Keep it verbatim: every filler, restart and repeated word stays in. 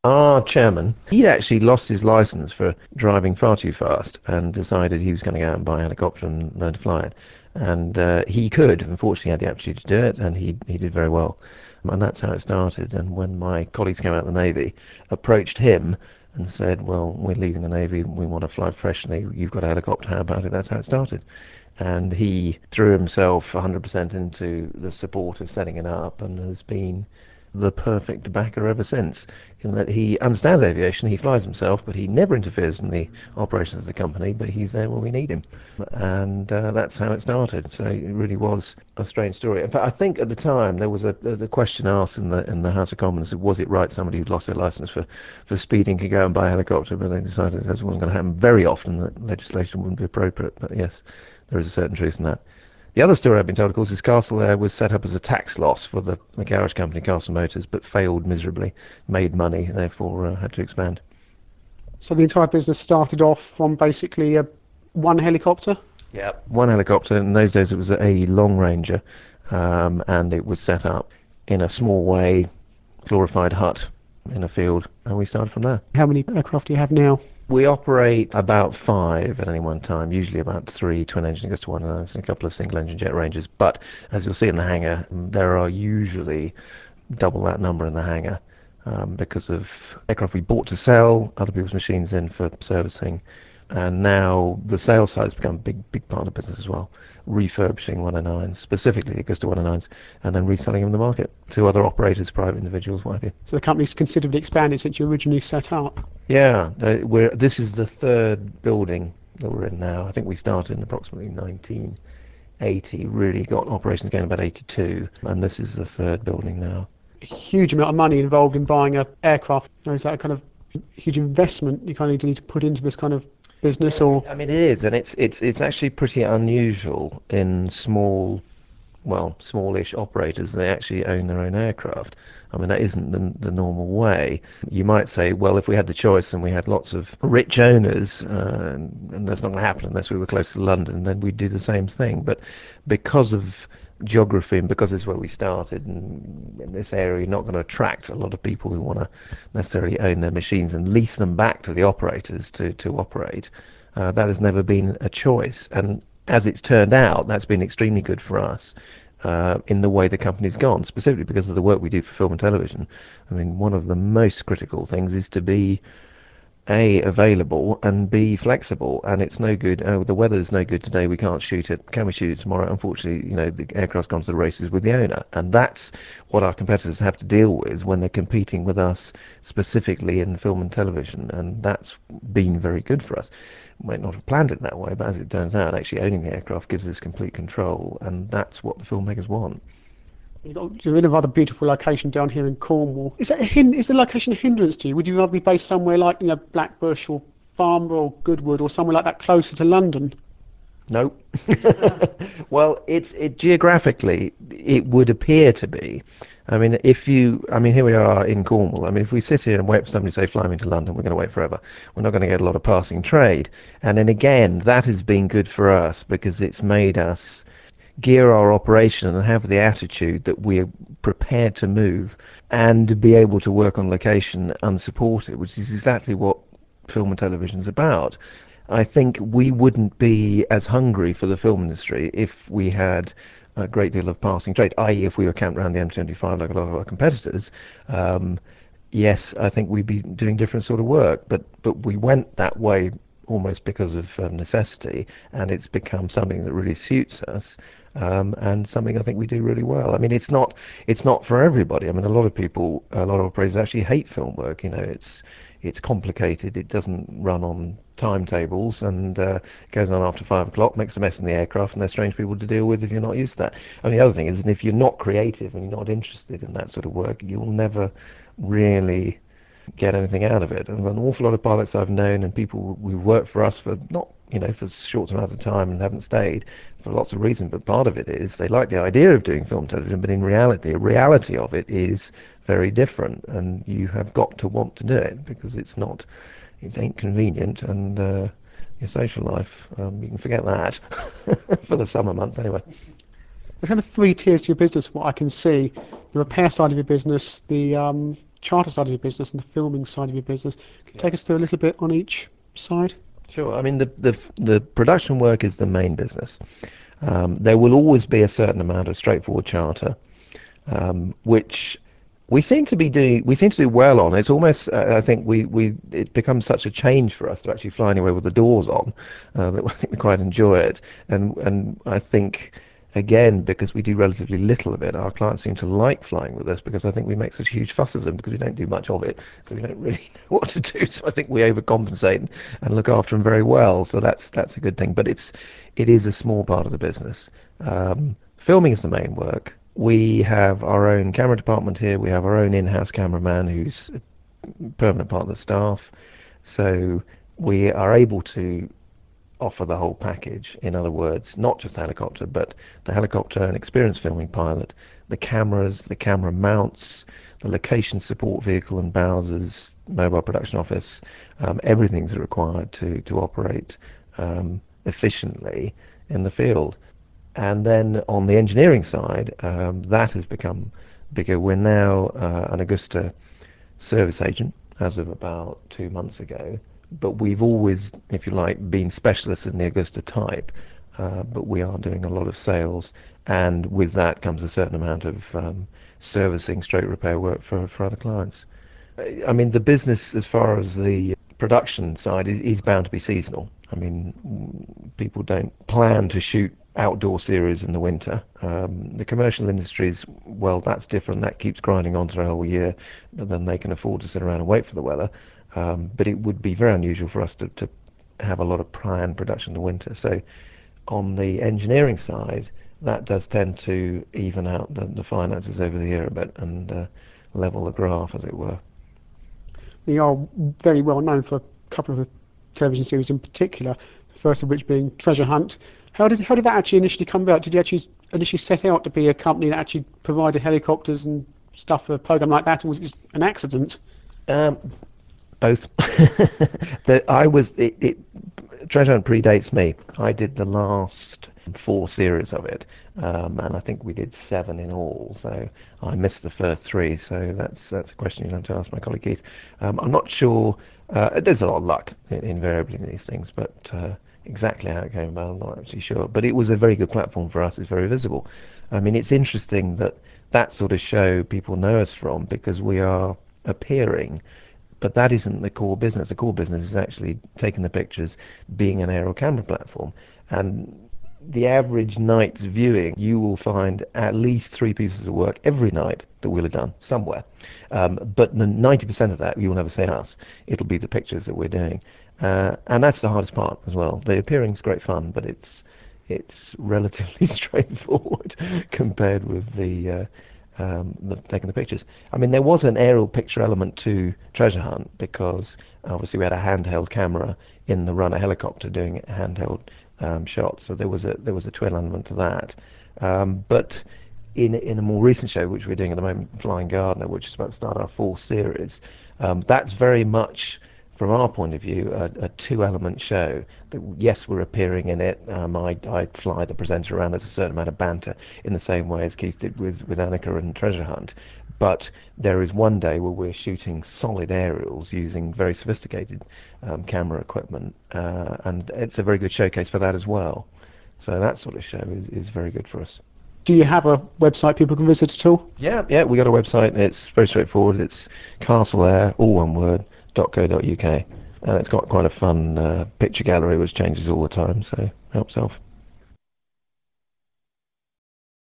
Our chairman, he'd actually lost his licence for driving far too fast and decided he was going to go out and buy a helicopter and learn to fly it. And uh, he could, unfortunately, had the aptitude to do it, and he, he did very well. And that's how it started. And when my colleagues came out of the Navy, approached him and said, well, we're leaving the Navy, we want to fly professionally, you've got a helicopter, how about it? That's how it started. And he threw himself one hundred percent into the support of setting it up and has been the perfect backer ever since, in that he understands aviation, he flies himself, but he never interferes in the operations of the company, but he's there when we need him. And uh, that's how it started. So it really was a strange story. In fact, I think at the time there was a, a question asked in the in the House of Commons, was it right somebody who'd lost their licence for, for speeding could go and buy a helicopter, but they decided that wasn't going to happen very often, that legislation wouldn't be appropriate. But yes, there is a certain truth in that. The other story I've been told, of course, is Castle Air was set up as a tax loss for the, the garage company, Castle Motors, but failed miserably, made money, therefore uh, had to expand. So the entire business started off from basically a one helicopter? Yeah, one helicopter. In those days it was a Long Ranger, um, and it was set up in a small way, glorified hut in a field, and we started from there. How many aircraft do you have now? We operate about five at any one time, usually about three twin engine Augusta one ninety-nines and a couple of single engine Jet Rangers. But as you'll see in the hangar, there are usually double that number in the hangar um, because of aircraft we bought to sell, other people's machines in for servicing, and now the sales side has become a big, big part of the business as well. Refurbishing one oh nines, specifically Augusta one oh nines, and then reselling them in the market to other operators, private individuals, what have you. So the company's considerably expanded since you originally set up. Yeah, uh, we're, this is the third building that we're in now. I think we started in approximately nineteen eighty, really got operations going about eighty-two, and this is the third building now. A huge amount of money involved in buying an aircraft. Is that a kind of huge investment you kind of need to put into this kind of business? Yeah, Or I mean, it is, and it's it's it's actually pretty unusual in small, well, smallish operators. They actually own their own aircraft. I mean, that isn't the, the normal way. You might say, well, if we had the choice and we had lots of rich owners, uh, and, and that's not going to happen unless we were close to London, then we'd do the same thing. But because of geography and because it's where we started, and in this area you're not going to attract a lot of people who want to necessarily own their machines and lease them back to the operators to, to operate. Uh, that has never been a choice, and as it's turned out, that's been extremely good for us uh, in the way the company's gone, specifically because of the work we do for film and television. I mean, one of the most critical things is to be a, available, and B, flexible. And it's no good, oh, the weather's no good today, we can't shoot it. Can we shoot it tomorrow? Unfortunately, you know, the aircraft's gone to the races with the owner. And that's what our competitors have to deal with when they're competing with us specifically in film and television. And that's been very good for us. We might not have planned it that way, but as it turns out, actually owning the aircraft gives us complete control. And that's what the filmmakers want. you're in a rather beautiful location down here in Cornwall. Is that a hin- is the location a hindrance to you? Would you rather be based somewhere like, you know, Blackbush or Farnborough or Goodwood or somewhere like that closer to London? Nope. Well, it's it geographically it would appear to be. I mean, if you, I mean, here we are in Cornwall. I mean, if we sit here and wait for somebody to say fly me to London, we're going to wait forever. We're not going to get a lot of passing trade. And then again, that has been good for us because it's made us gear our operation and have the attitude that we're prepared to move and be able to work on location unsupported, which is exactly what film and television is about. I think we wouldn't be as hungry for the film industry if we had a great deal of passing trade, that is if we were camped around the M twenty-five like a lot of our competitors. Um, yes, I think we'd be doing different sort of work, but, but we went that way almost because of um, necessity, and it's become something that really suits us, um, and something I think we do really well. I mean, it's not it's not for everybody. I mean, a lot of people, a lot of operators actually hate film work. You know, it's it's complicated. It doesn't run on timetables, and uh, goes on after five o'clock, makes a mess in the aircraft, and they're strange people to deal with if you're not used to that. And the other thing is, and if you're not creative and you're not interested in that sort of work, you'll never really get anything out of it. And an awful lot of pilots I've known and people who work for us for not, you know, for short amounts of time and haven't stayed for lots of reasons, but part of it is they like the idea of doing film television, but in reality, the reality of it is very different, and you have got to want to do it because it's not, it ain't convenient, and uh, your social life, um, you can forget that for the summer months anyway. There's kind of three tiers to your business, from what I can see. The repair side of your business, the um, charter side of your business and the filming side of your business. Can you Yeah. take us through a little bit on each side? Sure. I mean, the, the the production work is the main business. Um, there will always be a certain amount of straightforward charter, um, which we seem to be doing. We seem to do well on. It's almost. Uh, I think we, we it becomes such a change for us to actually fly anywhere with the doors on uh, that I think we quite enjoy it. And and I think, again, because we do relatively little of it, our clients seem to like flying with us because I think we make such a huge fuss of them because we don't do much of it, so we don't really know what to do. So I think we overcompensate and, and look after them very well. So that's that's a good thing. But it's it is a small part of the business. Um, filming is the main work. We have our own camera department here. We have our own in-house cameraman who's a permanent part of the staff. So we are able to offer the whole package. In other words, not just the helicopter, but the helicopter, an experienced filming pilot, the cameras, the camera mounts, the location support vehicle and Bowser's mobile production office, um, everything's required to, to operate um, efficiently in the field. And then on the engineering side, um, that has become bigger. We're now uh, an Augusta service agent as of about two months ago, but we've always, if you like, been specialists in the Augusta type. Uh, but we are doing a lot of sales, and with that comes a certain amount of um, servicing, stroke repair work for, for other clients. I mean, the business, as far as the production side, is, is bound to be seasonal. I mean, people don't plan to shoot outdoor series in the winter. Um, the commercial industries, well, that's different. That keeps grinding on through the whole year, but then they can afford to sit around and wait for the weather. Um, but it would be very unusual for us to, to have a lot of planned production in the winter. So on the engineering side, that does tend to even out the, the finances over the year a bit and uh, level the graph, as it were. You are very well known for a couple of television series in particular, the first of which being Treasure Hunt. How did how did that actually initially come about? Did you actually initially set out to be a company that actually provided helicopters and stuff for a program like that, or was it just an accident? Um, both. the, I was it, it. Treasure Hunt predates me. I did the last four series of it, um, and I think we did seven in all. So I missed the first three. So that's that's a question you'll have to ask my colleague Keith. Um, I'm not sure. Uh, there's a lot of luck in, invariably in these things, but uh, exactly how it came about, I'm not actually sure. But it was a very good platform for us. It's very visible. I mean, it's interesting that that sort of show people know us from because we are appearing, but that isn't the core business. The core business is actually taking the pictures, being an aerial camera platform. And the average night's viewing, you will find at least three pieces of work every night that we'll have done somewhere. Um, but the ninety percent of that, you'll never see us. It'll be the pictures that we're doing. Uh, and that's the hardest part as well. The appearing's great fun, but it's it's relatively straightforward compared with the uh, um, the, taking the pictures. I mean, there was an aerial picture element to Treasure Hunt because obviously we had a handheld camera in the runner helicopter doing handheld um, shots, so there was a there was a twin element to that. Um, but in in a more recent show, which we're doing at the moment, Flying Gardener, which is about to start our fourth series, um, that's very much, from our point of view, a, a two-element show. That, yes, we're appearing in it. Um, I, I fly the presenter around. There's a certain amount of banter in the same way as Keith did with, with Annika and Treasure Hunt. But there is one day where we're shooting solid aerials using very sophisticated um, camera equipment, uh, and it's a very good showcase for that as well. So that sort of show is, is very good for us. Do you have a website people can visit at all? Yeah, yeah, we got a website. It's very straightforward. It's castleair, all one word, .co.uk, and it's got quite a fun uh, picture gallery which changes all the time, so help yourself.